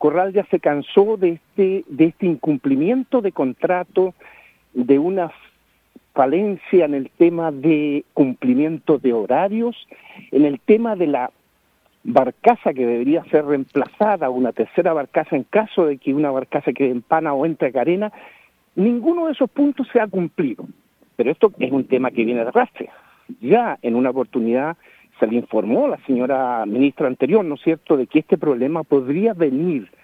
Corral ya se cansó de este incumplimiento de contrato, de una falencia en el tema de cumplimiento de horarios, en el tema de la barcaza que debería ser reemplazada, una tercera barcaza en caso de que una barcaza quede en Pana o entre Carena. Ninguno de esos puntos se ha cumplido, pero esto es un tema que viene de arrastre. Ya en una oportunidad se le informó a la señora ministra anterior, ¿no es cierto?, de que este problema podría venir